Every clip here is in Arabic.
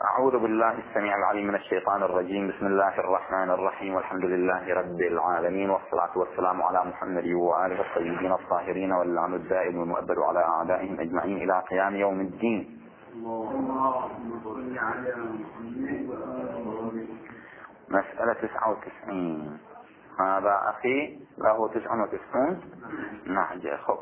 أعوذ بالله السميع العليم من الشيطان الرجيم. بسم الله الرحمن الرحيم، والحمد لله رب العالمين، والصلاة والسلام على محمد وآله الطيبين الطاهرين، واللعن الدائم والمؤبد على أعدائهم أجمعين إلى قيام يوم الدين. مسألة 99. هذا أخي له 99 نعجة. خب،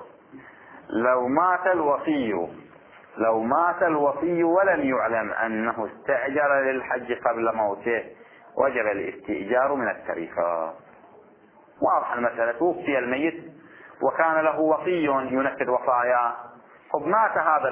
لو مات الوصي ولم يعلم أنه استأجر للحج قبل موته وجب الاستئجار من التركة. واضح المسألة. توفي الميت وكان له وصي ينفذ وصاياه. خب، مات هذا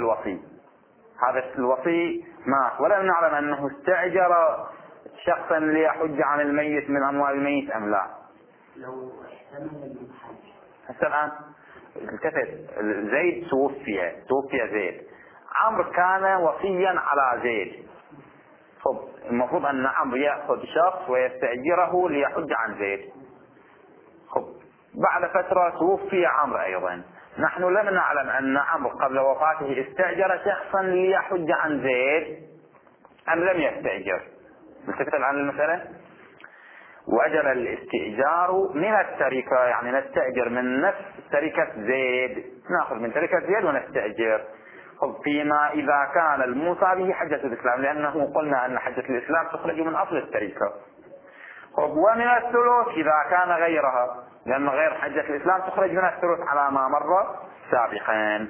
الوصي مات ولم نعلم أنه استأجر شخصا ليحج عن الميت من أموال الميت أم لا. لو احتمل الحج هسه الآن التفت، زيد توفي زيد، عمرو كان وصيا على زيد. خب، المفروض أن عمرو يأخذ شخص ويستأجره ليحج عن زيد. خب، بعد فترة توفي عمرو أيضا. نحن لم نعلم أن عمرو قبل وفاته استأجر شخصا ليحج عن زيد أم لم يستأجر. ملتفت الآن المسألة. وجب الاستئجار من التركة، يعني نستأجر من نفس تركة زيد، نأخذ من تركة زيد ونستأجر. فيما إذا كان الموصى به حجة الإسلام، لأنه قلنا أن حجة الإسلام تخرج من أصل التركة. ومن الثلث إذا كان غيرها، لأن غير حجة الإسلام تخرج من الثلث على ما مر سابقا.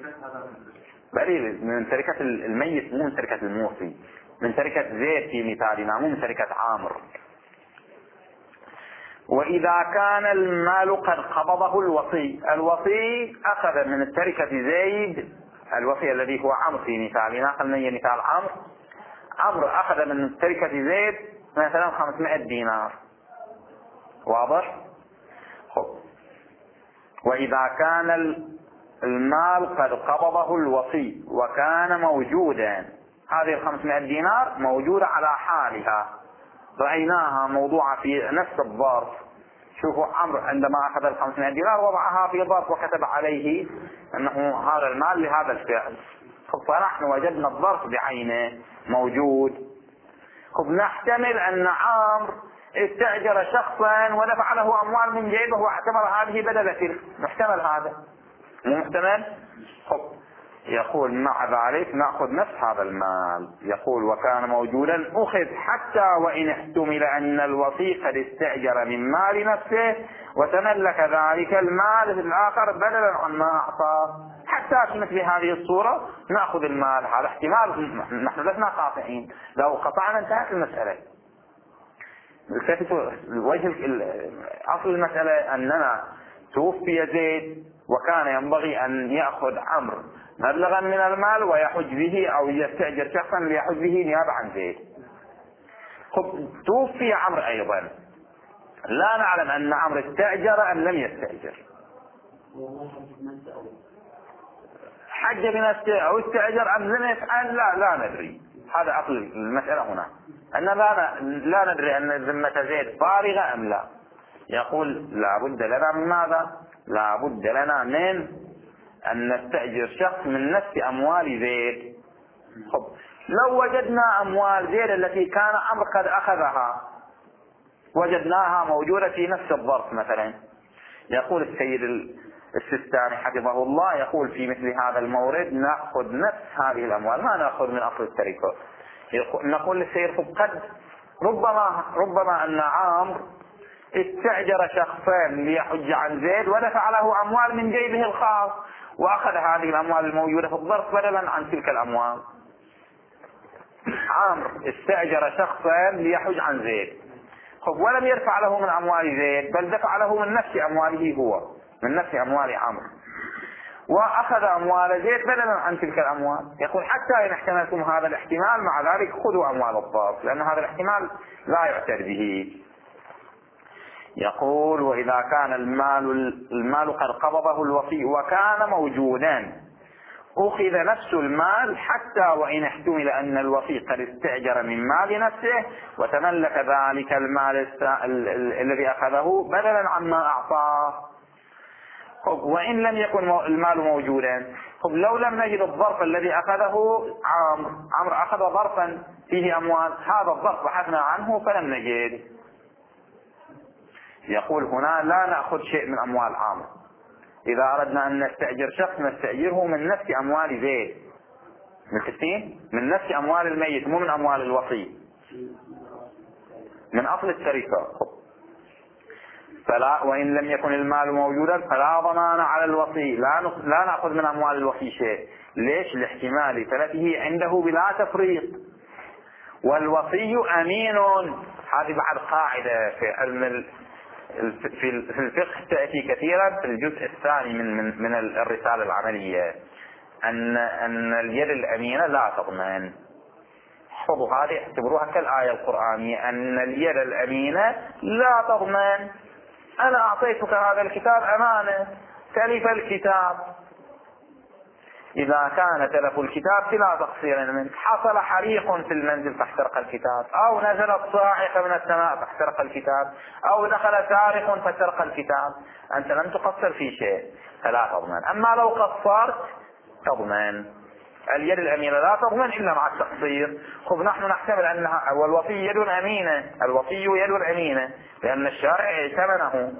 بريء من تركة الميت، مو من تركة الموصي، من تركة زيد في مثالنا، مو من تركة عامر. وإذا كان المال قد قبضه الوصي أخذ من التركة زيد، الوصي الذي هو عمرو في مثالنا، خلينا مثال عمرو أخذ من التركة زيد مثلا 500 دينار. واضح؟ خب، وإذا كان المال قد قبضه الوصي وكان موجودا، هذه 500 دينار موجودة على حالها، رأيناها موضوعة في نفس الظرف. شوفوا، عمرو عندما أخذ 500 دينار وضعها في ظرف وكتب عليه أنه هذا المال لهذا الفعل. فنحن وجدنا الظرف بعينه موجود. نحتمل أن عمرو استأجر شخصا ودفع له أموال من جيبه واعتبر هذه بدل تلك. محتمل هذا؟ مو محتمل؟ يقول مع ذلك نأخذ نفس هذا المال. يقول وكان موجودا أخذ حتى وإن احتمل أن الوصي قد استأجر من مال نفسه وتملك ذلك المال الآخر بدلا عما أعطاه. حتى في مثل هذه الصورة نأخذ المال. هذا احتمال، نحن لسنا قاطعين، لو قطعنا انتهت المسألة. وجه أصل المسألة أننا توفي زيد وكان ينبغي أن يأخذ عمرو مبلغا من المال ويحج به، أو يستأجر شخصا ليحج به نيابة عن زيد. توفي عمرو أيضا، لا نعلم أن عمرو استأجر أم لم يستأجر. حج بنفسه أو استأجر أم لم يفعل، لا ندري. هذا أصل المسألة هنا، أن لا ندري أن ذمة زيد فارغة أم لا. يقول لا بد لنا من ماذا؟ لا بد لنا من أن نستأجر شخص من نفس أموال زيد. لو وجدنا أموال زيد التي كان عمرو قد أخذها، وجدناها موجودة في نفس الظرف مثلا، يقول السيد السيستاني حفظه الله، يقول في مثل هذا المورد نأخذ نفس هذه الأموال، ما نأخذ من أصل التركة. نقول للسيد قد ربما أن عمرو استأجر شخصين ليحج عن زيد ودفع له أموال من جيبه الخاص، وأخذ هذه الأموال الموجودة في الظرف بدلا عن تلك الأموال. عمرو استأجر شخصين ليحج عن زيد، ولم يدفع له من أموال زيد، بل دفع له من نفس أمواله هو، من نفس أموال عمرو، وأخذ أموال زيد بدلا عن تلك الأموال. يقول حتى إن احتملتم هذا الاحتمال، مع ذلك خذوا أموال الظرف، لأن هذا الاحتمال لا يعتد به. يقول وإذا كان المال قد قبضه الوصي وكان موجودا أخذ نفس المال حتى وإن احتمل أن الوصي قد استأجر من مال نفسه وتملك ذلك المال الذي أخذه بدلا عما أعطاه. وإن لم يكن المال موجودا، طب لو لم نجد الظرف الذي أخذه عمرو أخذ ظرفا فيه أموال، هذا الظرف بحثنا عنه فلم نجد. يقول هنا لا نأخذ شيء من أموال عمرو. إذا أردنا أن نستأجر شخص نستأجره من نفس أموال زيد، متفقين؟ من نفس أموال الميت، مو من أموال الوصي، من أصل الشركة. فلا، وإن لم يكن المال موجودا فلا ضمان على الوصي، لا نأخذ من أموال الوصي شيء. ليش؟ لاحتمال تلفه عنده بلا تفريط. والوصي أمين. هذه بعد قاعدة في علم في الفقه تأتي كثيرا في الجزء الثاني من الرسالة العملية، أن اليد الأمينة لا تضمن. احفظوا هذه، اعتبروها كالآية القرآنية، أن اليد الأمينة لا تضمن. أنا أعطيتك هذا الكتاب أمانة، تلف الكتاب، إذا كان تلف الكتاب فلا تقصير منك. حصل حريق في المنزل فاحترق الكتاب، أو نزلت صاعقة من السماء فاحترق الكتاب، أو دخل سارق فاحترق الكتاب، أنت لم تقصر في شيء فلا تضمن. أما لو قصرت تضمن. اليد الأمينة لا تضمن إلا مع التقصير. خب نحن نحتمل أنها، والوصي يد أمينة، الوصي يد أمينة لأن الشارع ائتمنه.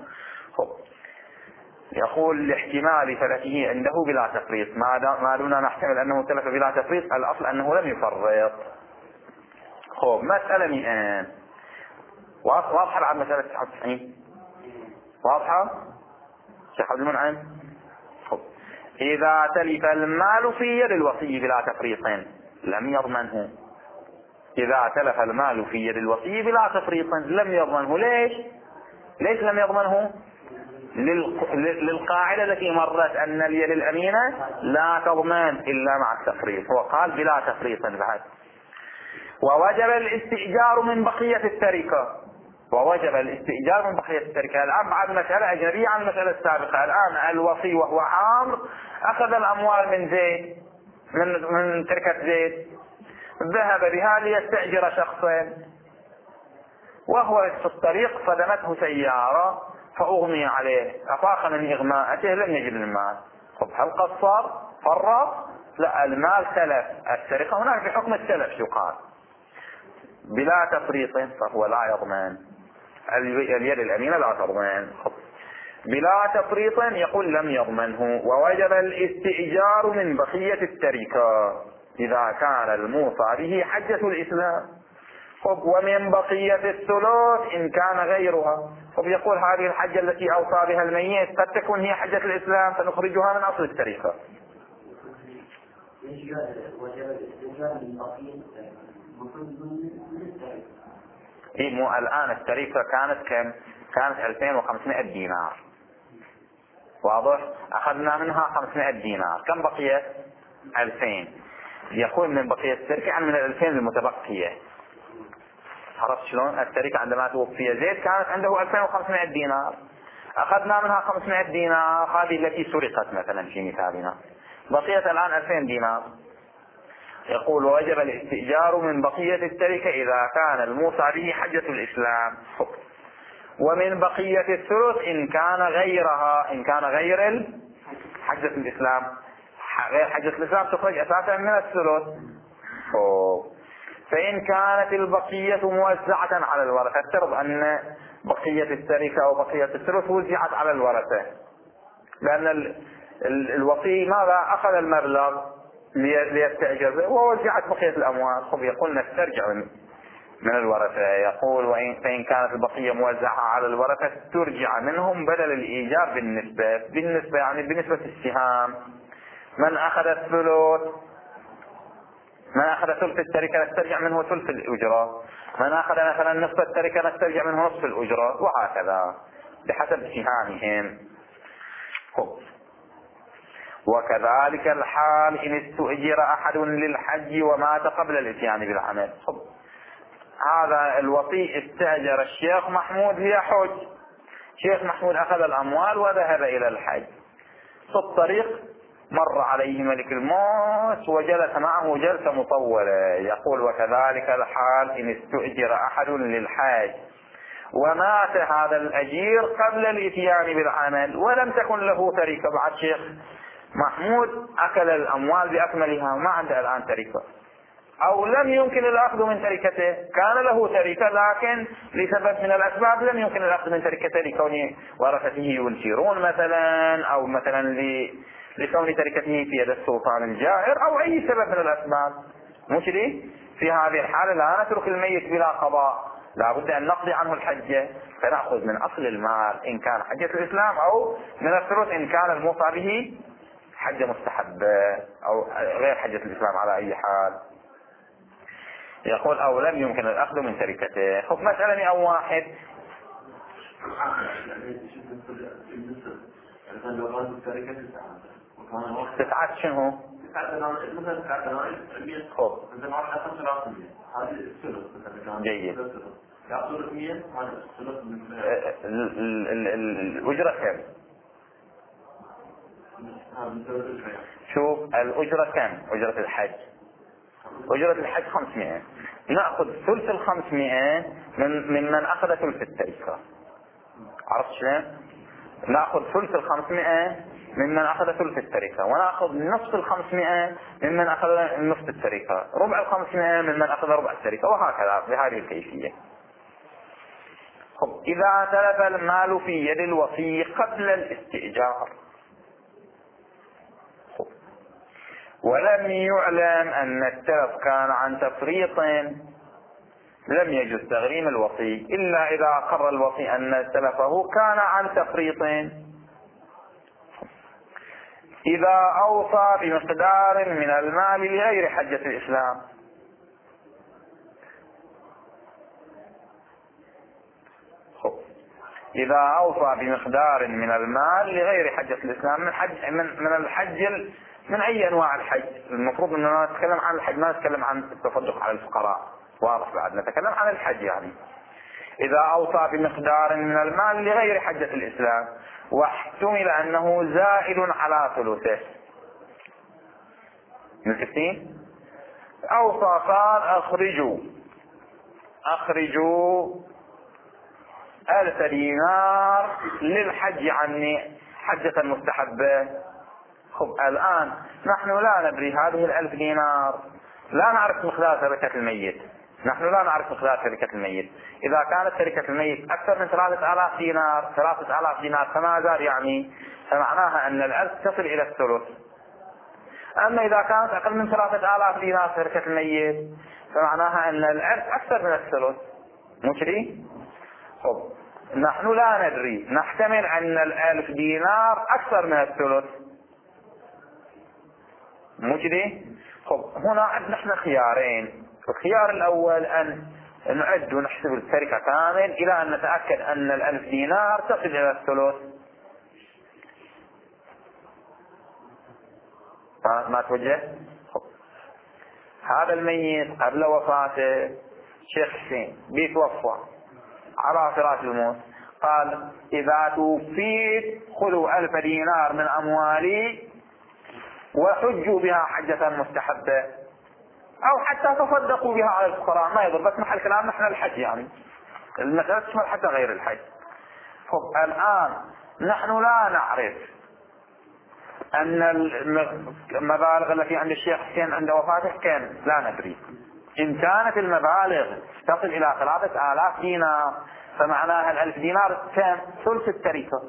يقول لاحتمال تلفه عنده بلا تفريط، ما دون نحتمل أنه تلف بلا تفريط، الأصل أنه لم يفرط. خب مسألة 200 واضحة عن مسألة 99؟ واضحة شيخ عبد المنعم؟ خب إذا تلف المال في يد الوصي بلا تفريط لم يضمنه. إذا تلف المال في يد الوصي بلا تفريط لم يضمنه. ليش لم يضمنه؟ للقاعدة التي مرت أن اليد الأمينة لا تضمن إلا مع التفريط، وقال بلا تفريط بعد. ووجب الاستئجار من بقية التركة، ووجب الاستئجار من بقية التركة. الآن بعد مسألة أجنبية عن المسألة السابقة. الآن الوصي وهو عامر أخذ الأموال من زيد، من تركة زيد، ذهب بها ليستأجر شخصا، وهو في الطريق صدمته سيارة فأغمي عليه، أفاق من إغماءته لم يجد المال. طب هل قصر؟ فرط؟ لا، المال تلف. السرقة هناك بحكم التلف يقال بلا تفريط فهو لا يضمن. اليد الأمينة لا تضمن. بلا تفريط يقول لم يضمنه. ووجب الاستئجار من بقية التركة إذا كان الموصى به حجة الإسلام. ومن بقية الثلث إن كان غيرها. يقول هذه الحجة التي أوصى بها الميت قد تكون هي حجة الإسلام فنخرجها من أصل التركة. مو الآن التركة كانت كم؟ كانت 2500 دينار، واضح؟ أخذنا منها 500 دينار، كم بقيت؟ 2000. يقول من بقية التركة عن من 2000 المتبقية. عرفت شلون؟ التركة عندما توفي زيد كانت عنده 2500 دينار، أخذنا منها 500 دينار، هذه التي سرقت مثلا في مثالنا، بقيت الآن 2000 دينار. يقول ووجب الاستئجار من بقية التركة إذا كان الموصى به حجة الإسلام. ومن بقية الثلث إن كان غيرها، إن كان غير حجة الإسلام. غير حجة الإسلام تخرج أساسا من الثلث. فإن كانت البقية موزعة على الورثة، افترض أن بقية التركة أو بقية الثلث وزعت على الورثة، لأن الوصي ماذا أخذ المبلغ ليستأجر ووزعت بقية الأموال. يقول نسترجع من الورثة. يقول فإن كانت البقية موزعة على الورثة ترجع منهم بدل الإيجاب بالنسبة يعني بنسبة السهام. من أخذ الثلث، من أخذ ثلث التركة نسترجع منه ثلث الأجرة، من أخذ مثلا نصف التركة نسترجع منه نصف الأجرة، وهكذا بحسب سهامهم. وكذلك الحال إن استؤجر أحد للحج ومات قبل الإتيان بالعمل. هذا الوصي استأجر الشيخ محمود ليحج، شيخ محمود أخذ الأموال وذهب إلى الحج، في الطريق مر عليه ملك الموت وجلس معه جلسة مطولة. يقول وكذلك الحال إن استؤجر أحد للحاج ومات هذا الأجير قبل الإتيان بالعمل ولم تكن له تركة. بعد شيخ محمود أكل الأموال بأكملها وما عنده الآن تركة، أو لم يمكن الأخذ من تركته، كان له تركة لكن لسبب من الأسباب لم يمكن الأخذ من تركته لكون ورثته ينشرون مثلا، أو مثلا لكون تركته في يد السلطان الجائر، أو أي سبب من الأسباب. مش ليه؟ في هذه الحالة لا نترك الميت بلا قضاء، لا بد أن نقضي عنه الحجة، فنأخذ من أصل المال إن كان حجة الإسلام، أو من الثلث إن كان الموصى به حجة مستحبة أو غير حجة الإسلام على أي حال. يقول أو لم يمكن الأخذ من تركته. خب مسألة أو واحد تسعة شنو؟ خب جيد. الأجرة كم؟ شوف الأجرة كم؟ أجرة الحج، أجرة الحج 500، نأخذ ثلث 500 من أخذ ثلث التركة. عرفت شلون؟ نأخذ ثلث 500 ممن أخذ ثلث التركة، ونأخذ نصف 500 ممن أخذ نصف التركة، ربع 500 ممن أخذ ربع التركة، وهكذا بهذه الكيفية. خب إذا تلف المال في يد الوصي قبل الاستئجار ولم يعلم أن التلف كان عن تفريط، لم يجوز تغريم الوصي إلا إذا أقر الوصي أن تلفه كان عن تفريط. إذا أوصى بمقدار من المال لغير حجة الإسلام، إذا أوصى بمقدار من المال لغير حجة الإسلام، من الحج، من أي أنواع الحج. المفروض أننا نتكلم عن الحج، ما نتكلم عن التصدق على الفقراء، واضح؟ بعد نتكلم عن الحج. يعني إذا أوصى بمقدار من المال لغير حجة الإسلام واحتمل أنه زائد على ثلثه، متفقين؟ أوصى قال أخرجوا 1000 دينار للحج عني حجة مستحبة. خب الآن نحن لا ندري هذه 1000 دينار، لا نعرف مقدار تركة الميت، نحن لا نعرف مقدار تركة الميت. إذا كانت تركة الميت أكثر من 3000 دينار، 3000 دينار فما زال يعني، فمعناها أن 1000 تصل إلى الثلث. أما إذا كانت أقل من 3000 دينار تركة الميت فمعناها أن 1000 أكثر من الثلث. مشري؟ خب نحن لا ندري، نحتمل أن 1000 دينار أكثر من الثلث. مجدي؟ خب هنا عندنا نحن خيارين. الخيار الأول أن نعد ونحسب التركة كامل إلى أن نتأكد أن 1000 دينار تصل إلى الثلث. ما توجه؟ خب هذا الميت قبل وفاته شيخ حسين بيتوفى على فراش الموت، قال إذا توفيت خذوا 1000 دينار من أموالي وحجوا بها حجة مستحبة، أو حتى تصدقوا بها على الفقراء، ما يضر، بس محل كلام نحن الحج، يعني المسألة تشمل حتى غير الحج. خب الآن نحن لا نعرف أن المبالغ التي عند الشيخ حسين عند وفاته كم، لا ندري. إن كانت المبالغ تصل إلى 3000 دينار فمعناها 1000 دينار كم؟ ثلث التركة.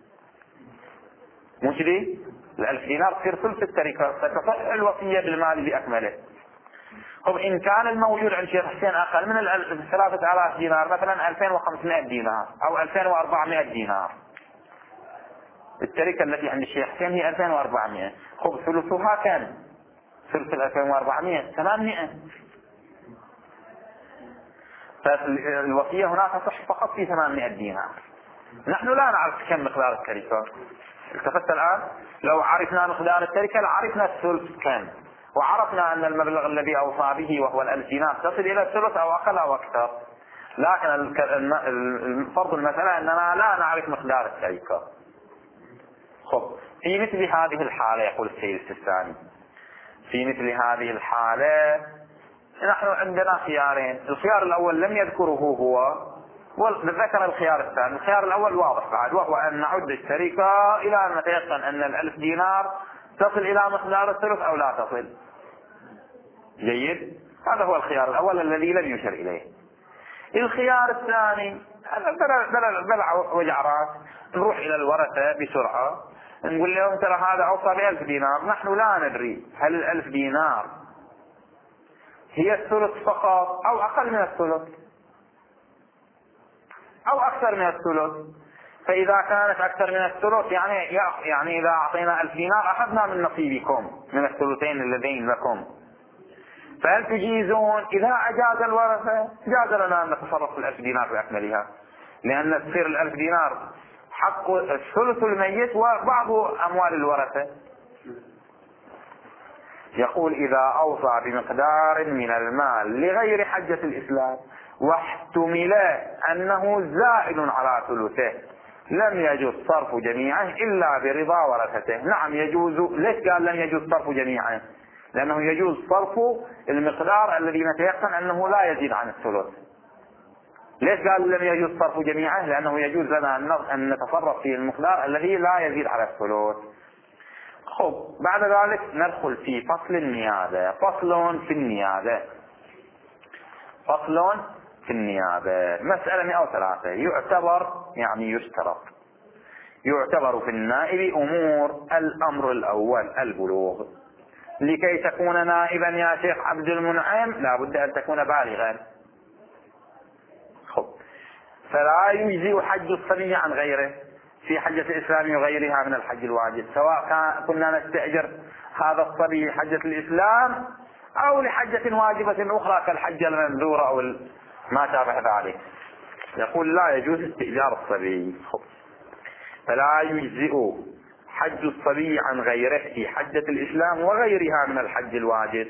مش دي؟ 1000 دينار تصير ثلث التركة، فتصح الوصية بالمال بأكمله. طب إن كان الموجود عند الشيخ حسين أقل من 3000 دينار، مثلا 2500 دينار أو 2400 دينار، التركة التي عند الشيخ حسين هي 2400، خب ثلثها كم؟ ثلث 2400 800. فالوصية هنا تصح فقط في 800 دينار. نحن لا نعرف كم مقدار التركة. التفت الآن، لو عرفنا مقدار التركة لعرفنا الثلث كم، وعرفنا أن المبلغ الذي أوصى به وهو 1000 دينار تصل إلى الثلث أو أقل أو أكثر. لكن فرض المسألة أننا لا نعرف مقدار التركة. خب في مثل هذه الحالة يقول السيد السيستاني، في مثل هذه الحالة نحن عندنا خيارين. الخيار الأول لم يذكره هو، وذكر الخيار الثاني. الخيار الأول واضح بعد، وهو أن نعد التركة إلى أن نتيقن أن 1000 دينار تصل إلى مقدار الثلث أو لا تصل. جيد، هذا هو الخيار الأول الذي لم يشر إليه. الخيار الثاني بلع وجع راس، نروح إلى الورثة بسرعة نقول لهم ترى هذا أوصى ب1000 دينار، نحن لا ندري هل 1000 دينار هي الثلث فقط أو أقل من الثلث أو أكثر من الثلث. فإذا كانت أكثر من الثلث يعني إذا أعطينا 1000 دينار أخذنا من نصيبكم من الثلثين اللذين لكم، فهل تجيزون؟ إذا أجاز الورثة جاز لنا أن نتصرف في 1000 دينار بأكملها، لأن تصير 1000 دينار حق الثلث الميت وبعض أموال الورثة. يقول إذا أوصى بمقدار من المال لغير حجة الإسلام واحتمل أنه زائد على ثلثه لم يجوز صرف جميعه إلا برضا ورثته. نعم يجوز. ليش قال لم يجوز صرف جميعه؟ لأنه يجوز صرف المقدار الذي نتيقن أنه لا يزيد عن الثلث. ليش قال لم يجوز صرف جميعه؟ لأنه يجوز لنا أن نتصرف في المقدار الذي لا يزيد على الثلث. خب، بعد ذلك ندخل في فصل النيابة. فصل في النيابة. فصل في النيابة. مسألة 103. يعتبر يعني يشترط يعتبر في النائب أمور. الأمر الأول البلوغ. لكي تكون نائبا يا شيخ عبد المنعم لا بد أن تكون بالغا. خب، فلا يجزئ حج الصبي عن غيره في حجة الإسلام وغيرها من الحج الواجب، سواء كنا نستأجر هذا الصبي حجة الإسلام أو لحجة واجبة أخرى كالحجة المنذورة أو ما شابه ذلك. يقول لا يجوز استئجار الصبي. فلا يجزئ حج الصبي عن غيره في حجة الإسلام وغيرها من الحج الواجب،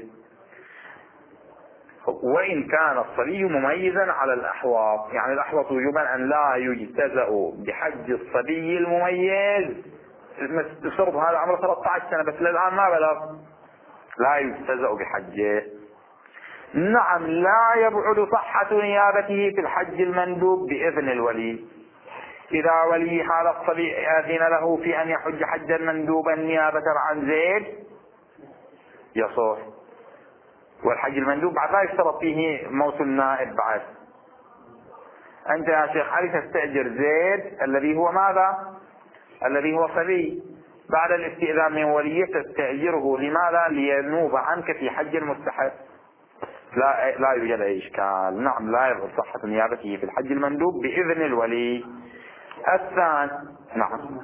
وإن كان الصبي مميزا على الأحواط. يعني الأحواط وجوبا أن لا يجتزأ بحج الصبي المميز. شرط هذا عمره 13 سنة بس للآن ما بلغ، لا يجتزأ بحجه. نعم، لا يبعد صحة نيابته في الحج المندوب بإذن الولي. إذا ولي هذا الصبي أذن له في أن يحج حجا مندوبا نيابة عن زيد يصح. والحج المندوب بعد لا يشترط فيه موت النائب. بعد أنت يا شيخ علي تستأجر زيد الذي هو ماذا؟ الذي هو صبي. بعد الاستئذان من وليه تستأجره. لماذا؟ لينوب عنك في حج المستحب. لا يوجد أي إشكال. نعم، لا يبعد صحة نيابته في الحج المندوب بإذن الولي. الثاني نعم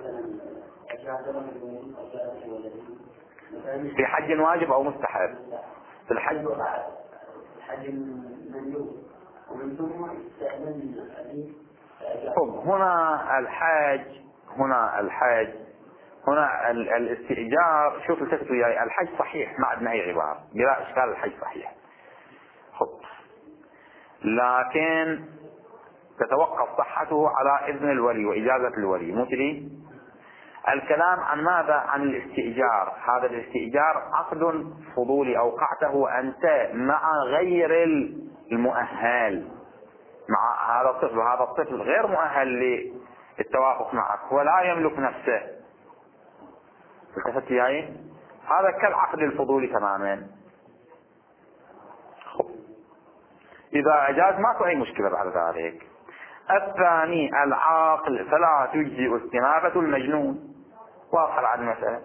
في حج واجب أو مستحب. في الحج المندوب ومن ثم استأذن الحديث. هنا الاستئجار. شوف التفتوا وياي، الحج صحيح ما عندنا أي غبار بلا إشكال، الحج صحيح. لكن تتوقف صحته على إذن الولي وإجازة الولي. مو كذي؟ الكلام عن ماذا؟ عن الاستئجار. هذا الاستئجار عقد فضولي أوقعته أنت مع غير المؤهل، مع هذا الطفل، وهذا الطفل غير مؤهل للتوافق معك ولا يملك نفسه. التفت وياي؟ هذا كالعقد الفضولي تماما. إذا أجاز ماكو أي مشكلة بعد ذلك. الثاني العاقل، فلا تجزئ استنابة المجنون. واضحة عن المسألة.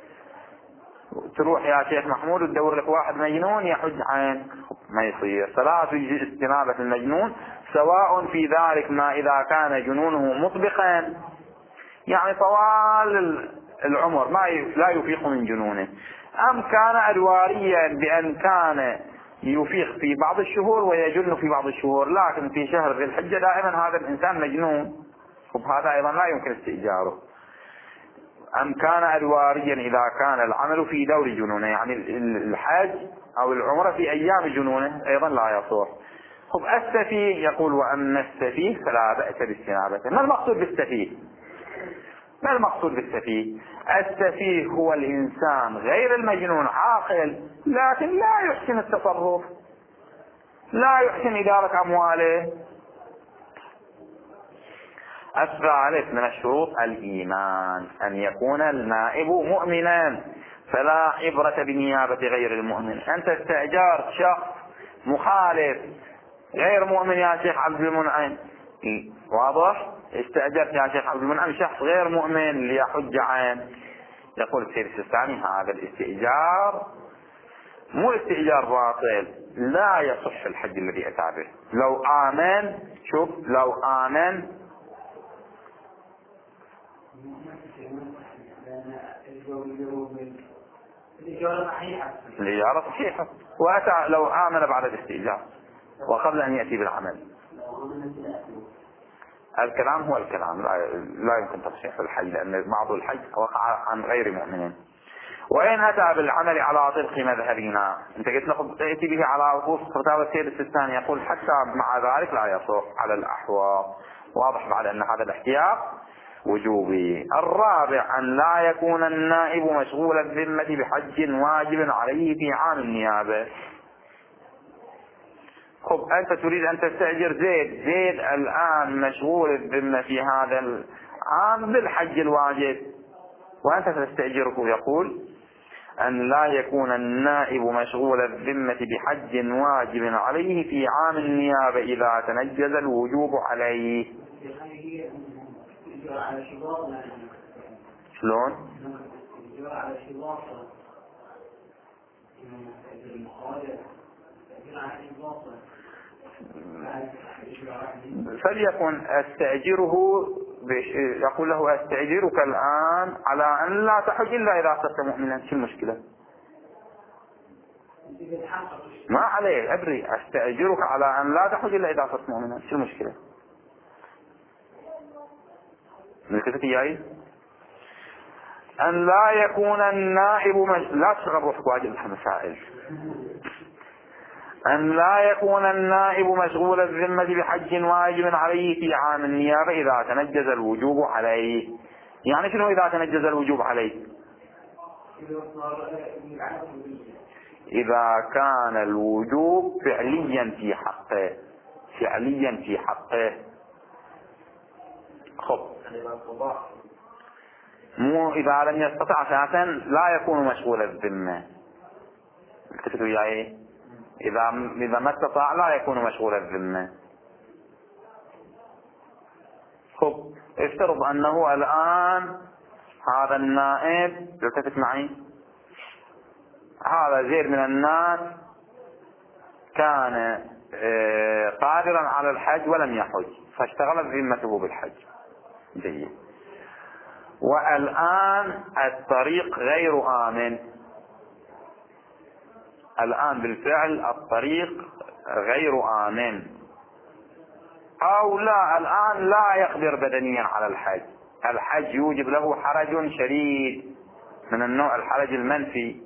تروح يا شيخ محمود وتدور لك واحد مجنون يحج عنك، ما يصير. فلا تجزئ استنابة المجنون سواء في ذلك ما إذا كان جنونه مطبقا، يعني طوال العمر لا يفيق من جنونه، أم كان أدواريا بأن كان يفيق في بعض الشهور ويجن في بعض الشهور، لكن في شهر ذي الحجة دائما هذا الإنسان مجنون، وهذا أيضا لا يمكن استئجاره. أم كان أدواريا إذا كان العمل في دور جنونه، يعني الحج أو العمرة في أيام جنونه أيضا لا يصح. السفيه يقول وأما السفيه فلا بأس باستنابته. ما المقصود بالسفيه؟ ما المقصود بالسفيه؟ السفيه هو الإنسان غير المجنون عاقل لكن لا يحسن التصرف، لا يحسن إدارة أمواله. الثالث من الشروط الإيمان، أن يكون النائب مؤمنا. فلا عبرة بنيابة غير المؤمن. أنت استأجرت شخص مخالف غير مؤمن يا شيخ عبد المنعم، واضح؟ استأجرت يا شيخ عبد المنعم شخص غير مؤمن ليحج عن. يقول السيد السيستاني هذا الاستئجار مو استئجار باطل، لا يصح الحج الذي أتى به. لو آمن، شوف، لو آمن الإجارة صحيحة، وأتى لو آمن بعد الاستئجار وقبل أن يأتي بالعمل. الكلام هو الكلام، لا يمكن تصحيح الحج، لأن بعض الحج وقع عن غير مؤمنين. وإن أتى بالعمل على طبق مذهبنا، أنت قلت له ائتي به على وصف فتاوى السيد السيستاني، يقول حتى مع ذلك لا يصح على الأحوال. واضح بعد أن هذا الاحتياط وجوبي. الرابع أن لا يكون النائب مشغول الذمة بحج واجب عليه في عام النيابة. خب أنت تريد أن تستأجر زيد الآن مشغول الذمة في هذا العام بالحج الواجب وأنت تستأجره. يقول أن لا يكون النائب مشغول الذمة بحج واجب عليه في عام النيابة إذا تنجز الوجوب عليه. شلون؟ فليكن استأجره، يقول له استأجرك الآن على أن لا تحج إلا إذا صرت مؤمنا. شو المشكلة؟ ما عليه، أدري، استأجرك على أن لا تحج إلا إذا صرت مؤمنا. شو المشكلة؟ ملكتك إياي أن لا يكون النائب لا تشغل روحك واجب المسائل. أن لا يكون النائب مشغول الذمة بحج واجب عليه في عام النيابة إذا تنجز الوجوب عليه. يعني شنو إذا تنجز الوجوب عليه؟ إذا كان الوجوب فعليا في حقه، فعليا في حقه. خب، مو إذا لم يستطع أساسا لا يكون مشغول الذمة. التفتوا وياي؟ إذا ما استطاع لا يكون مشغول الذمة. خب، افترض أنه الآن هذا النائب، التفت معي، هذا زيد من الناس كان قادرا على الحج ولم يحج، فاشتغلت ذمته بالحج. جيد. والآن الطريق غير آمن، الآن بالفعل الطريق غير آمن، أو لا، الآن لا يقدر بدنيا على الحج، الحج يوجب له حرج شديد من النوع الحرج المنفي.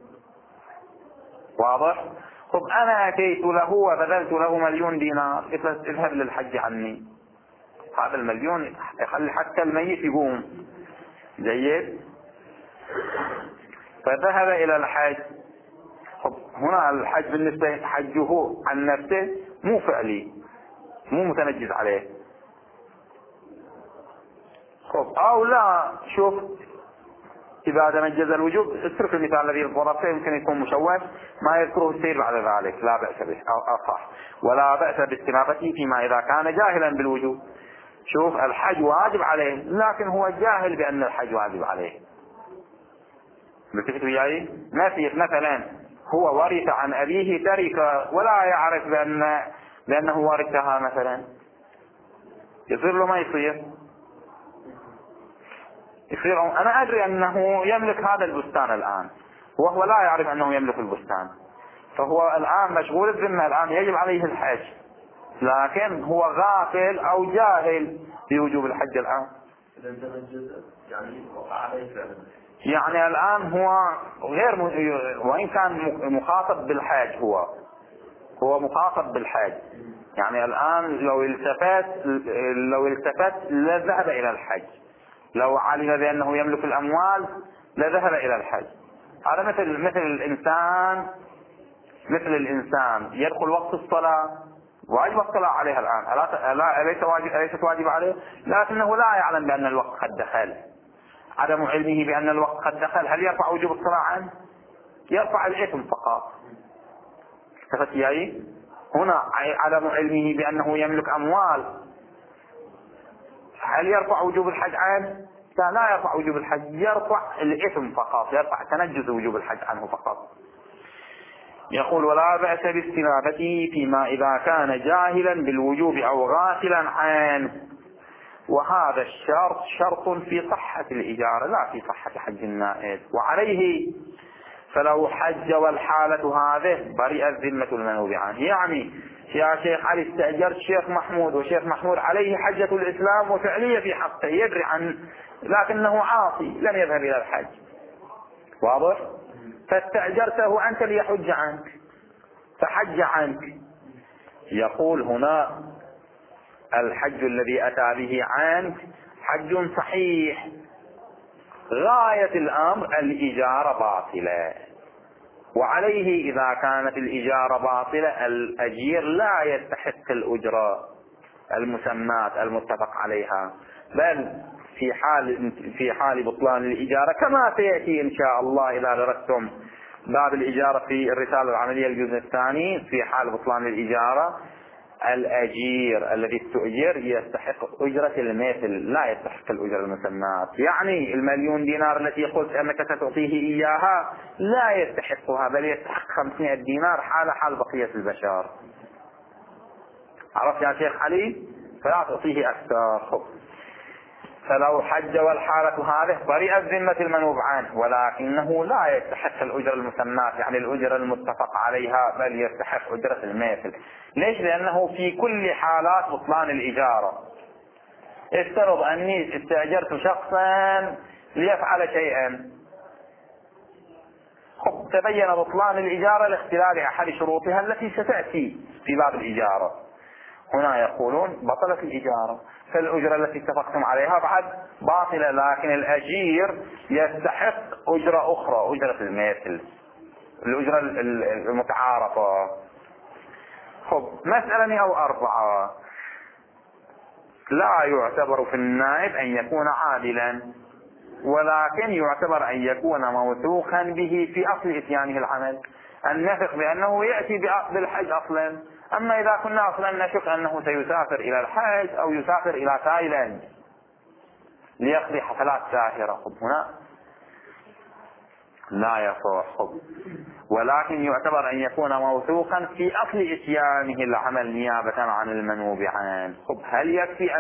واضح؟ خب، أنا أتيت له وبذلت له 1,000,000 دينار، قلت له اذهب للحج عني. هذا 1,000,000 يخلي حتى الميت يقوم. جيد. فذهب إلى الحج. خب، هنا الحج بالنسبة حجه عن نفسه مو فعلي، مو متنجز عليه. خب، أو لا، شوف، إذا تنجز الوجوب، اترك المثال الذي ضربته يمكن يكون مشوش، ما يذكره السيد بعد ذلك، لا بأس به أو أصح، ولا بأس باستنابته فيما إذا كان جاهلا بالوجوب. شوف، الحج واجب عليه لكن هو جاهل بأن الحج واجب عليه. بتفتوا وياي؟ مثلا هو ورث عن أبيه تركة ولا يعرف بأنه ورثها مثلا، يصير له ما يصير؟ يصير. أنا أدري أنه يملك هذا البستان الآن وهو لا يعرف أنه يملك البستان، فهو الآن مشغول الذمة، الآن يجب عليه الحج، لكن هو غافل أو جاهل بوجوب الحج الآن. يعني الآن هو غير وإن كان مخاطب بالحج، هو مخاطب بالحج. يعني الآن لو التفت لذهب إلى الحج، لو علم بأنه يملك الأموال لذهب إلى الحج. هذا مثل الإنسان يدخل وقت الصلاة، واجب الصلاة عليها الآن، أليست واجب عليه، لكنه لا يعلم بأن الوقت قد دخل. عدم علمه بأن الوقت قد دخل هل يرفع وجوب الصلاة عنه؟ يرفع الإثم فقط. التفت إلي هنا عدم علمه بأنه يملك أموال، هل يرفع وجوب الحج عنه؟ لا يرفع وجوب الحج، يرفع الإثم فقط، يرفع تنجز وجوب الحج عنه فقط. يقول ولا بأس باستنابته فيما إذا كان جاهلا بالوجوب أو غافلا عنه، وهذا الشرط شرط في صحة الإجارة لا في صحة حج النائب. وعليه فلو حج والحالة هذه برئت ذمة المنوب عنه. يعني يا شيخ علي استأجرت شيخ محمود، وشيخ محمود عليه حجة الإسلام وفعلية في حقه يدري عن، لكنه عاصي لم يذهب إلى الحج، واضح؟ فاستأجرته أنت ليحج عنك فحج عنك. يقول هنا الحج الذي أتى به عنك حج صحيح، غاية الأمر الإجارة باطلة، وعليه إذا كانت الإجارة باطلة الأجير لا يستحق الأجرة المسمات المتفق عليها، بل في حال بطلان الإجارة كما سيأتي إن شاء الله إذا درستم باب الإجارة في الرسالة العملية الجزء الثاني. في حال بطلان الإجارة الأجير الذي استؤجر يستحق أجرة المثل لا يستحق الأجرة المسمات. يعني 1,000,000 دينار التي قلت أنك ستعطيه إياها لا يستحقها، بل يستحق 500 دينار حال بقية البشر. عرفت يا شيخ علي؟ فلا تعطيه أكثر. فلو حج والحالة هذه برئت ذمة المنوب عنه، ولكنه لا يستحق الأجرة المسمات يعني الأجرة المتفق عليها، بل يستحق أجرة المثل. ليش؟ لأنه في كل حالات بطلان الإجارة. افترض أني استأجرت شخصا ليفعل شيئا، تبين بطلان الإجارة لاختلال أحد شروطها التي ستأتي في باب الإجارة. هنا يقولون بطلت الإجارة، فالأجرة التي اتفقتم عليها بعد باطلة، لكن الأجير يستحق أجرة أخرى، أجرة المثل، الأجرة المتعارفة. مسألة 104 لا يعتبر في النائب أن يكون عادلا، ولكن يعتبر أن يكون موثوقا به في أصل إتيانه العمل، أن نثق بأنه يأتي بالحج أصلا. أما إذا كنا أصلا نشك أنه سيسافر إلى الحج أو يسافر إلى تايلاند ليقضي حفلات ساهرة، هنا لا يصح، ولكن يعتبر أن يكون موثوقا في أصل إتيانه العمل نيابة عن المنوب عنه. هل يكفي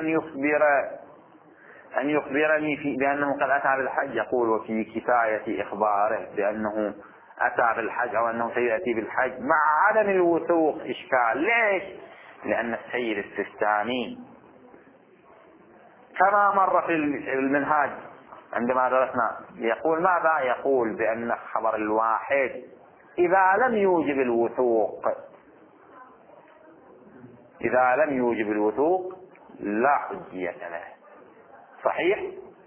أن يخبرني بأنه قد أتى بالحج؟ يقول وفي كفاية إخباره بأنه أتى بالحج أو أنه سيأتي بالحج مع عدم الوثوق إشكال. ليش؟ لأن السيد السيستاني كما مر في المنهاج عندما درسنا يقول ماذا؟ يقول بأن خبر الواحد إذا لم يوجب الوثوق لا حجية له. صحيح؟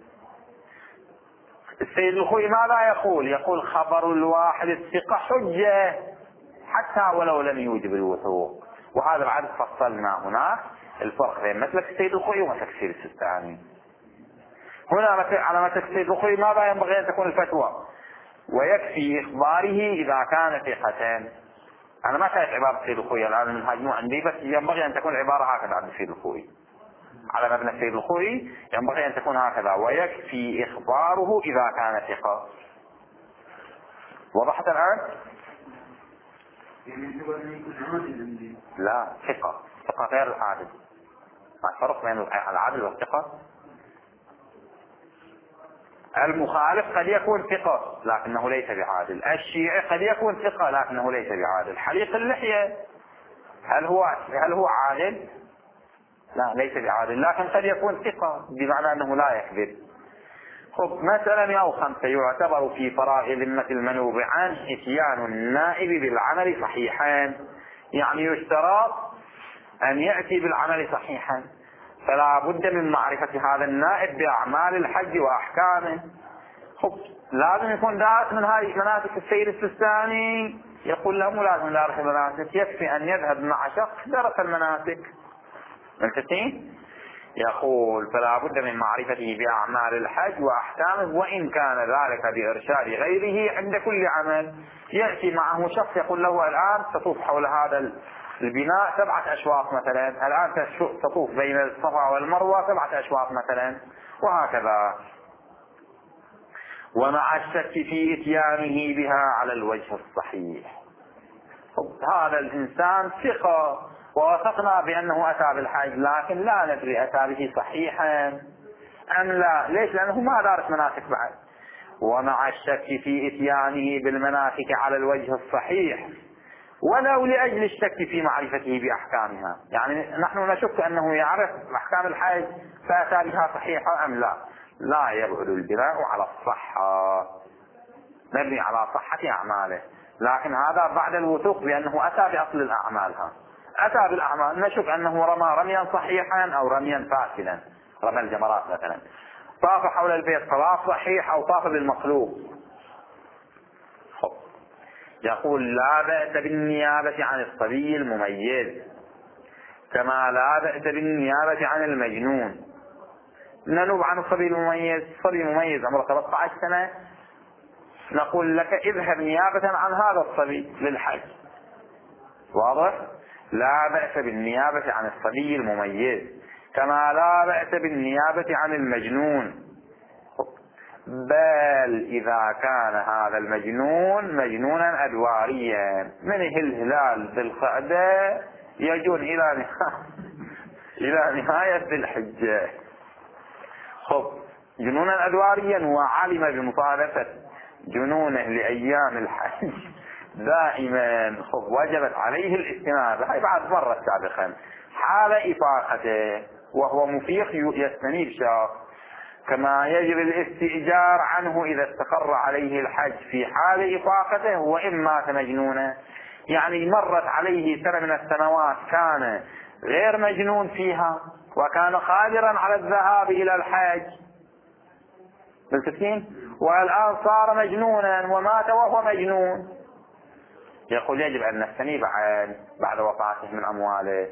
السيد الخوي ماذا يقول؟ يقول خبر الواحد الثقة حجة حتى ولو لم يوجب الوثوق. وهذا بعد فصلنا هناك الفرق بين مسلك السيد الخوي ومسلك السيد السيستاني. هنا على مسلك السيد الخوي ماذا ينبغي أن تكون الفتوى؟ ويكفي إخباره إذا كان ثقة. أنا ما كانت عبارة السيد الخوي الآن المنهاج عندي، بس ينبغي أن تكون العبارة هكذا عند السيد الخوي، على مبنى السيد الخوي ينبغي أن تكون هكذا، ويكفي إخباره إذا كان ثقة. وضحت الآن؟ لا، ثقة غير العادل. ما الفرق بين العادل والثقة؟ المخالف قد يكون ثقة لكنه ليس بعادل، الشيعي قد يكون ثقة لكنه ليس بعادل، حليق اللحية هل هو عادل؟ لا، ليس بعادل، لكن قد يكون ثقة بمعنى أنه لا يكذب. مسألة 105 يعتبر في فراغ ذمة المنوب عنه إتيان النائب بالعمل صحيحا، يعني يشترط أن يأتي بالعمل صحيحا، فلا بد من معرفة هذا النائب بأعمال الحج وأحكامه. لازم يكون دارس من هذه مناسك السيد السيستاني، يقول له مو لازم دارس المناسك، يكفي أن يذهب مع شخص درس المناسك. ملتقين؟ يقول فلا بد من معرفته بأعمال الحج وأحكامه، وإن كان ذلك بإرشاد غيره عند كل عمل. يأتي معه شخص يقول له الآن تطوف حول هذا البناء 7 أشواط مثلا، الآن تطوف بين الصفا والمروة 7 أشواط مثلا، وهكذا. ومع الشك في إتيانه بها على الوجه الصحيح. هذا الإنسان ثقة ووثقنا بأنه أتى بالحج، لكن لا ندري أتى به صحيحا أم لا. ليش؟ لأنه ما دارس مناسك بعد. ومع الشك في إتيانه بالمناسك على الوجه الصحيح، ولو لأجل الشك في معرفته بأحكامها. يعني نحن نشك أنه يعرف أحكام الحج فأتى بها صحيحة أم لا. لا يبعد البناء على الصحة، نبني على صحة أعماله، لكن هذا بعد الوثوق بأنه أتى بأصل الأعمال. أتى بالأعمال، نشك أنه رمى رميا صحيحا أو رميا فاسدا، رمى الجمرات مثلا، طاف حول البيت طواف صحيح أو طاف بالمقلوب. يقول لا بأس بالنيابة عن الصبي المميز، كما لا بأس بالنيابة عن المجنون. ننوب عن الصبي المميز، صبي مميز عمره 13 سنة، نقول لك اذهب نيابة عن هذا الصبي للحج. واضح؟ لا بأس بالنيابة عن الصبي المميز، كما لا بأس بالنيابة عن المجنون، بل إذا كان هذا المجنون مجنونا أدواريا من الهلال بالقعدة يجون إلى نهاية الحجة. جنونا أدواريا، وعلم بمصادفة جنونه لأيام الحج دائما، وجبت عليه الاستنابة. هاي بعد مرة سابقا حال إفاقته وهو مفيق يستنيب شخص، كما يجب الاستئجار عنه إذا استقر عليه الحج في حال إفاقته وإن مات مجنونا. يعني مرت عليه سنة من السنوات كان غير مجنون فيها وكان قادرا على الذهاب إلى الحج، بالتسكين، والآن صار مجنونا ومات وهو مجنون. يقول يجب أن نستنيب بعد وفاته من أمواله.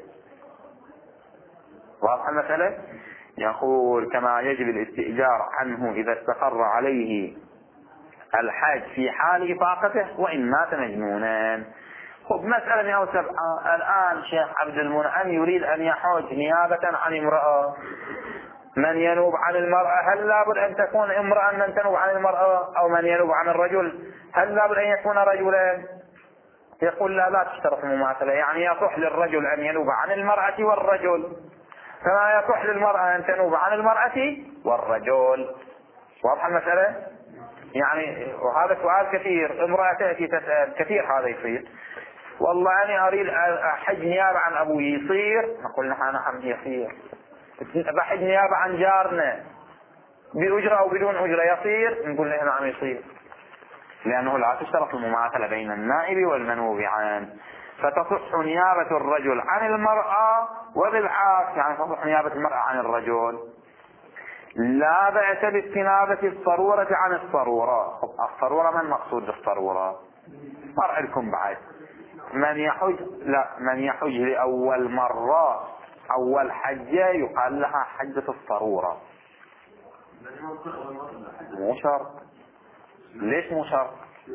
واضح المسألة؟ يقول كما يجب الاستئجار عنه إذا استقر عليه الحج في حال إفاقته وإن مات مجنونا. مسألة 107. الآن شيخ عبد المنعم يريد أن يحج نيابة عن امرأة. من ينوب عن المرأة هل لابد أن تكون امرأة من تنوب عن المرأة، أو من ينوب عن الرجل هل لابد أن يكون رجلا؟ يقول لا تشترط المماثلة، يعني يصح للرجل أن ينوب عن المرأة والرجل كما يصح للمرأة أن تنوب عن المرأة والرجل. واضح المسألة؟ يعني وهذا سؤال كثير، امرأة تأتي تسأل كثير هذا يصير، والله أنا أريد أحج نيابة عن أبوي، يصير؟ نقول نعم يصير. بحج نيابة عن جارنا بأجرة أو بدون أجرة، يصير؟ نقول له نعم يصير، لأنه لا تشترط المماثلة بين النائب والمنوب عنه، فتصح نيابة الرجل عن المرأة وبالعكس، يعني تصح نيابة المرأة عن الرجل. لا بأس باستنابة الصرورة عن الصرورة. الصرورة ما المقصود بالصرورة؟ مرح لكم بعد. من يحج لأول مرة أول حجة يقال لها حجة الصرورة. مو شرط. ليش مو شرط؟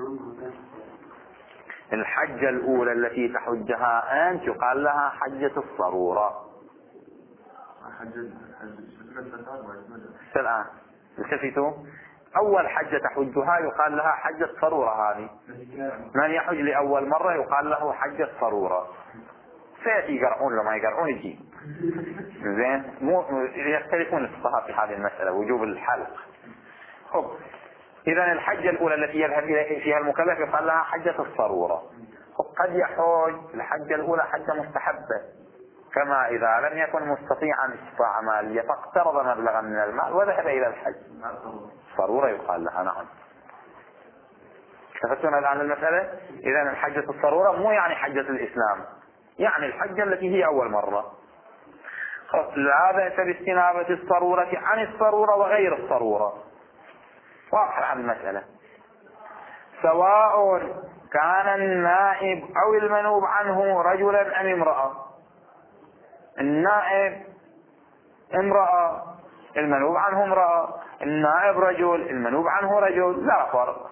الحجة الأولى التي تحجها أنت يقال لها حجة الصرورة. الآن التفتوا، أول حجة تحجها يقال لها حجة صرورة. هذه من يحج لأول مرة يقال له حجة صرورة. سيأتي يقرؤون، لما يقرؤون يجي زين. يختلفون الفقهاء في هذه المسألة وجوب الحلق. إذا الحجة الأولى التي يذهب فيها المكلف يقال لها حجة الصرورة. قد يحج الحجة الأولى حجة مستحبة، كما إذا لم يكن مستطيعا استطاع مالية فاقترض مبلغا من المال وذهب إلى الحج، صرورة يقال لها. نعم، شفتون الآن المسألة؟ إذا الحجة الصرورة مو يعني حجة الإسلام، يعني الحجة التي هي أول مرة. لا بأس باستنابة الصرورة عن الصرورة وغير الصرورة. واضح عن المسألة، سواء كان النائب أو المنوب عنه رجلا أم امرأة. النائب امرأة، المنوب عنه امرأة، النائب رجل، المنوب عنه رجل، لا فرق.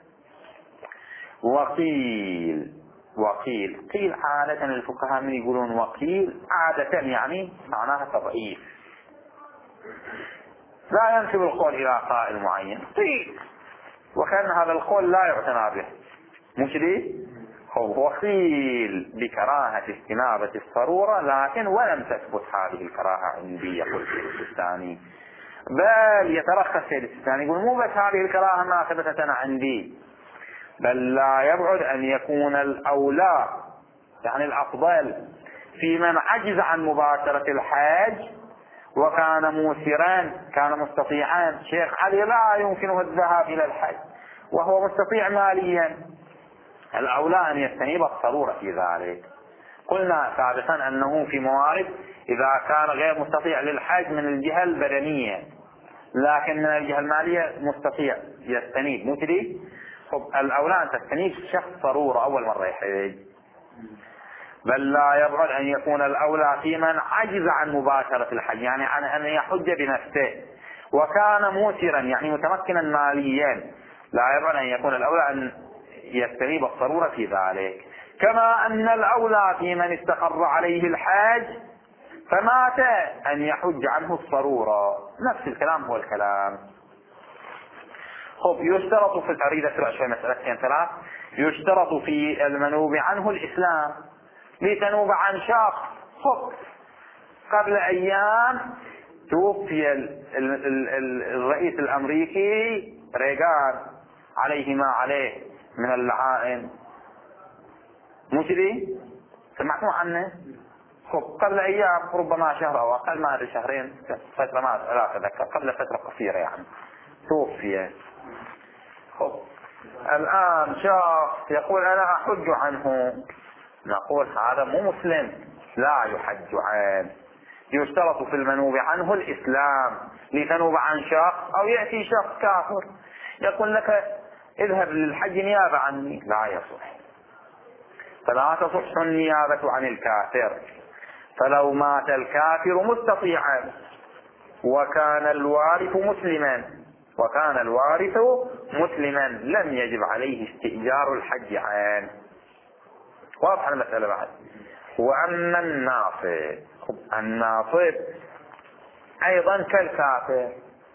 قيل عادة الفقهاء من يقولون وقيل عادة يعني معناها تضعيف، لا ينسب القول إلى قائل معين، قيل وكان هذا القول لا يعتنى به، مش ليه؟ وقيل بكراهة استنابة الصرورة، لكن ولم تثبت هذه الكراهة عندي، يقول السيستاني، بل يترخص السيستاني يقول مو بس هذه الكراهة ما ثبتت أنا عندي، بل لا يبعد أن يكون الأولى يعني الأفضل في من عجز عن مباشرة الحج وكان موسرا، كان مستطيعا. شيخ علي لا يمكنه الذهاب إلى الحج وهو مستطيع ماليا، الأولى أن يستنيب الضرورة في ذلك. قلنا سابقا أنه في موارد إذا كان غير مستطيع للحج من الجهة البدنية، لكن من الجهة المالية مستطيع يستنيب، مو كذي؟ الأولى أن تستنيب شخص ضرورة أول مرة يحج، بل لا يبعد أن يكون الأولى في من عجز عن مباشرة الحج، يعني عن أن يحج بنفسه وكان موسرا يعني متمكنا ماليا، لا يبعد أن يكون الأولى أن يستنيب الضرورة في ذلك، كما أن الأولى في من استقر عليه الحج فمات أن يحج عنه الضرورة، نفس الكلام هو الكلام. يشترط في أريد أسرع شوي مسألتين ثلاث. يشترط في المنوب عنه الإسلام لتنوب عن شخص قبل أيام توفي الرئيس الأمريكي ريغان عليه ما عليه من اللعائن، مو كذي؟ سمعتوا عنه؟ قبل أيام ربما شهر أو أقل، ما أدري شهرين، فترة ما أتذكر، قبل فترة قصيرة يعني توفي. الآن شخص يقول أنا أحج عنه، نقول هذا مو مسلم لا يحج عنه. يشترط في المنوب عنه الإسلام لتنوب عن شخص، أو يأتي شخص كافر يقول لك اذهب للحج نيابة عني، لا يصح، فلا تصح النيابة عن الكافر. فلو مات الكافر مستطيعا وكان الوارث مسلما لم يجب عليه استئجار الحج عنه. واضح المسألة بعد. وأما الناصب أيضا كالكافر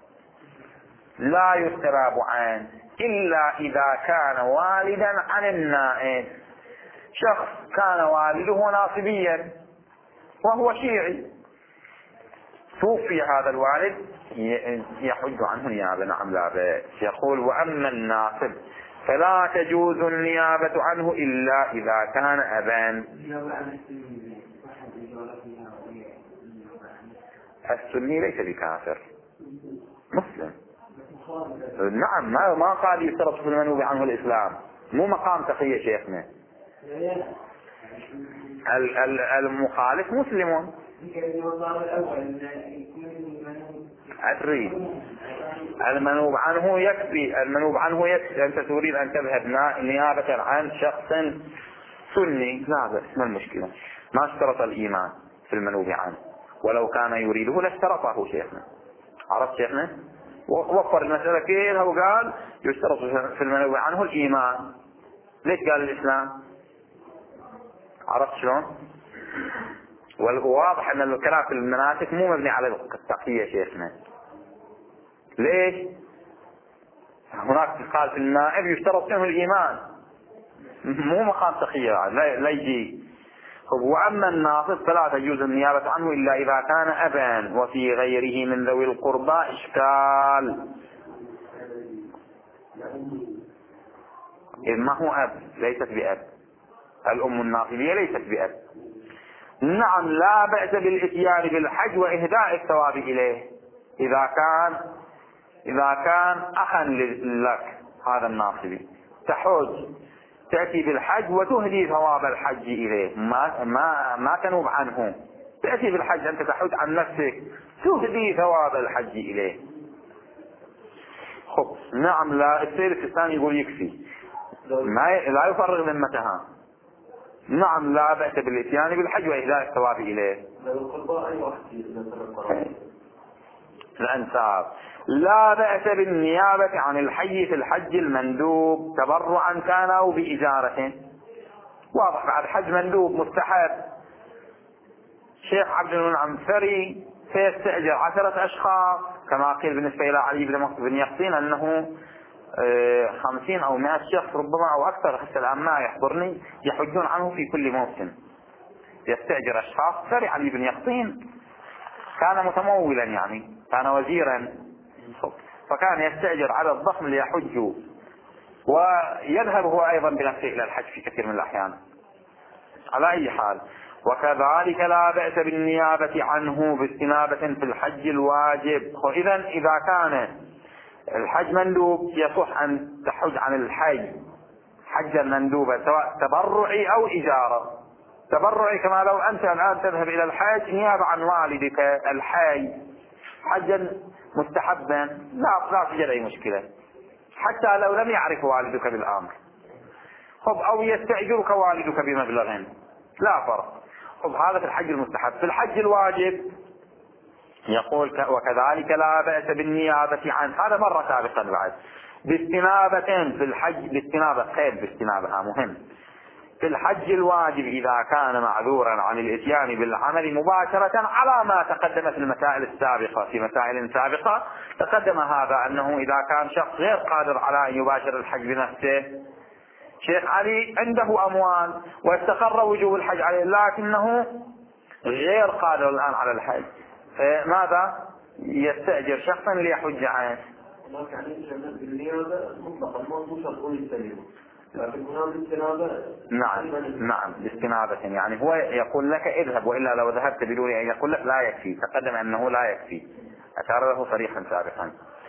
لا يستراب عنه إلا إذا كان والدا عن النائب. شخص كان والده ناصبيا وهو شيعي، توفي هذا الوالد يحج عنه نيابة، نعم لا بأس. يقول وأما الناصب فلا تجوز النيابة عنه إلا إذا كان أبا. السني ليس بكافر، مسلم، نعم، ما قال يشترط في المنوب عنه الإسلام، مو مقام تقية شيخنا. المخالف مسلم. أدري المنوب عنه يكفي، أنت تريد أن تذهب نيابة عن شخص سني، لا بأس، ما المشكلة، ما اشترط الإيمان في المنوب عنه، ولو كان يريده لاشترطه شيخنا. عرفت شيخنا؟ وفر المسألة كلها وقال يشترط في المنوب عنه الإيمان. ليش قال الإسلام؟ عرفت شلون؟ والواضح أن الكلام في المناسك مو مبني على التقية شيخنا. ليش؟ هناك قال في النائب يشترط منه الإيمان، مو مقام تقية، لا يجي. وأما الناصب فلا تجوز النيابة عنه إلا إذا كان أبا، وفي غيره من ذوي القربى إشكال. إذ ما هو أب، ليست بأب، الأم الناصبية ليست بأب. نعم لا بأس بالإتيان بالحج وإهداء الثواب إليه إذا كان أخا لك هذا الناصبي، تحج تأتي بالحج وتهدي ثواب الحج إليه، ما تنوب عنه، تأتي بالحج أنت تحج عن نفسك تهدي ثواب الحج إليه. نعم لا، السيد الثاني يقول يكفي، لا يفرغ ذمتها، نعم لا بأس بالإتيان بالحج وإهداء الثواب إليه. الأنساب لا بأس بالنيابة عن الحي في الحج المندوب تبرعا كان أو بإجارة. واضح بعد حج مندوب مستحب، شيخ عبد المنعم ثري فيستأجر 10 أشخاص كما قيل بالنسبة إلى علي بن يقطين أنه 50 أو 100 شخص ربما أو أكثر، حتى الآن ما يحضرني، يحجون عنه في كل موسم. يستأجر أشخاص. ثري علي بن يقطين كان متمولا، يعني كان وزيرا، فكان يستأجر عدد ضخم ليحجوا، ويذهب هو أيضا بنفسه إلى الحج في كثير من الأحيان. على أي حال، وكذلك لا بأس بالنيابة عنه باستنابة في الحج الواجب. إذا إذا كان الحج مندوب يصح أن تحج عن الحي حجا مندوبا سواء تبرعي أو إجارة. تبرعي كما لو أنت الآن تذهب إلى الحج نيابة عن والدك الحي حجا مستحبا، لا توجد أي مشكلة حتى لو لم يعرف والدك بالأمر. أو يستأجرك والدك بمبلغ، لا فرق. هذا في الحج المستحب. في الحج الواجب يقول وكذلك لا بأس بالنيابة عن، هذا مرة سابقا بعد، باستنابة في الحج، باستنابة قيد باستنابها مهم، في الحج الواجب إذا كان معذورا عن الإتيان بالعمل مباشرة على ما تقدم في المسائل السابقة. في مسائل سابقة تقدم هذا أنه إذا كان شخص غير قادر على أن يباشر الحج بنفسه، شيخ علي عنده أموال واستقر وجوب الحج عليه لكنه غير قادر الآن على الحج، فماذا؟ يستأجر شخصا ليحج عنه. نعم باستنابة، يعني هو يقول لك اذهب، وإلا لو ذهبت بدون أن يقول لك لا يكفي. تقدم أنه لا يكفي، أشار له صريحا سابقا.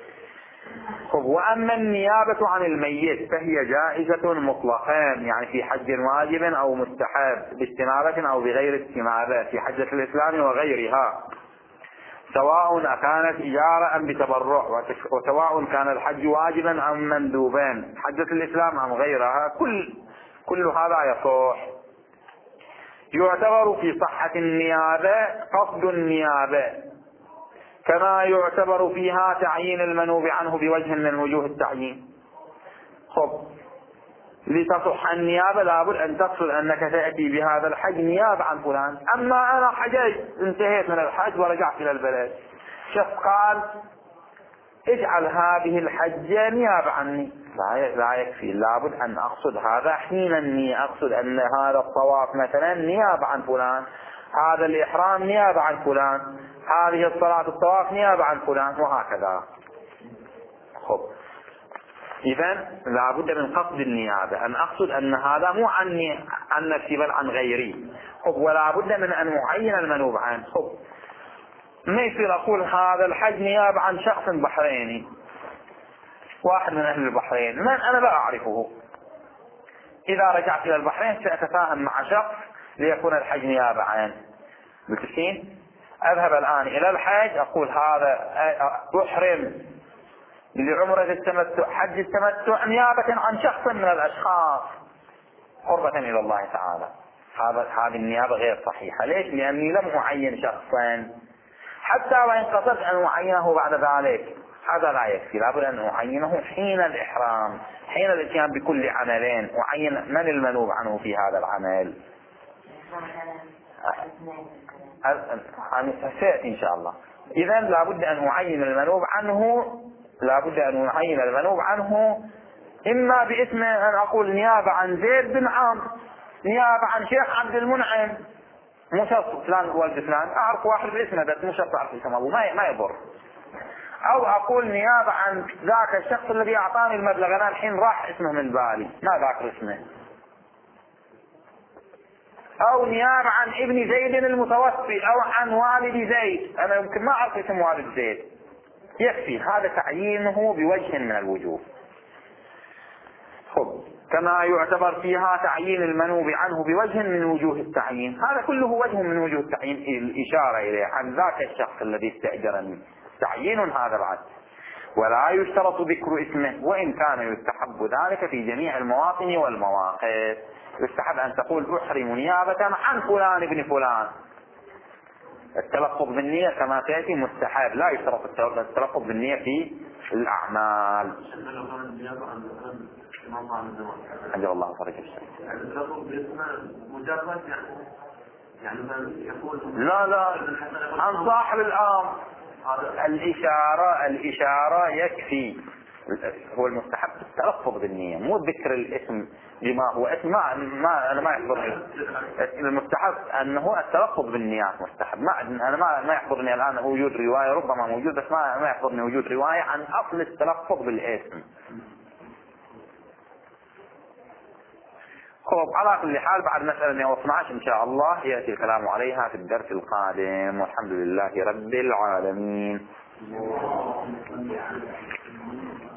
وأما النيابة عن الميت فهي جائزة مطلقان، يعني في حج واجب أو مستحب باستنابة أو بغير استنابة، في حجة الإسلام وغيرها، سواء كانت إجارة أم بتبرع، وسواء كان الحج واجبا أم مندوبا، حجة الإسلام أم غيرها، كل هذا يصح. يعتبر في صحة النيابة قصد النيابة، كما يعتبر فيها تعيين المنوب عنه بوجه من وجوه التعيين. لتصح النيابة لابد أن تقصد أنك تأتي بهذا الحج نيابة عن فلان. أما أنا حجيت انتهيت من الحج ورجعت إلى البلد، شخص قال اجعل هذه الحجة نيابة عني، لا يكفي، لابد أن أقصد هذا حين أني أقصد أن هذا الطواف مثلا نيابة عن فلان، هذا الإحرام نيابة عن فلان، هذه الصلاة الطواف نيابة عن فلان، وهكذا. إذن لابد من قصد النيابة، أن أقصد أن هذا مو عني عن نفسي بل عن غيري. ولا بد من أن أعين المنوب عنه. ما يصير أقول هذا الحج نيابة عن شخص بحريني، واحد من أهل البحرين، من أنا لا أعرفه. إذا رجعت إلى البحرين سأتفاهم مع شخص ليكون الحج نيابة عنه. بالتسين أذهب الآن إلى الحج، أقول هذا أحرم لعمرة التمتع، حج التمتع نيابة عن شخص من الأشخاص قربة إلى الله تعالى. هذه النيابة غير صحيحة. ليش؟ لأني لم أعين شخصا، حتى وإن قصدت أن أعينه بعد ذلك هذا لا يكفي، لابد أن أعينه حين الإحرام، حين الاتيان بكل عملين، أعين من المنوب عنه في هذا العمل. سيأتي إن شاء الله. إذن لابد أن أعين المنوب عنه، لابد أن أعين المنوب عنه إما باسم أن أقول نيابة عن زيد بن عمرو، نيابة عن شيخ عبد المنعم، مو شرط فلان والد فلان، أعرف واحد باسمه بس مو شرط أعرف اسمه، ما يضر. أو أقول نيابة عن ذاك الشخص الذي أعطاني المبلغ، أنا الحين راح اسمه من بالي ما ذاكر اسمه. أو نيابة عن ابن زيد المتوفي، أو عن والد زيد، أنا يمكن ما أعرف اسم والد زيد، يكفي هذا تعيينه بوجه من الوجوه. كما يعتبر فيها تعيين المنوب عنه بوجه من وجوه التعيين، هذا كله وجه من وجوه التعيين، الإشارة إليه عن ذاك الشخص الذي استأجرني، تعيين هذا بعد. ولا يشترط ذكر اسمه، وإن كان يستحب ذلك في جميع المواطن والمواقف. يستحب أن تقول أحرم نيابة عن فلان ابن فلان. التلفظ بالنية كما تأتي مستحب، لا يشترط التلفظ بالنية في الأعمال. أجل الله فرج الشيء. لا عن صاحب الأمر الإشارة يكفي. هو المستحب التلفظ بالنية، مو ذكر الاسم بما هو اسم. أنا ما يحضرني المستحب أنه التلفظ بالنيات مستحب. أنا ما يحضرني الآن وجود رواية، ربما موجود بس ما يحضرني وجود رواية عن أصل التلفظ بالاسم. خب على كل حال بعد مسألة 112 إن شاء الله يأتي الكلام عليها في الدرس القادم، والحمد لله رب العالمين.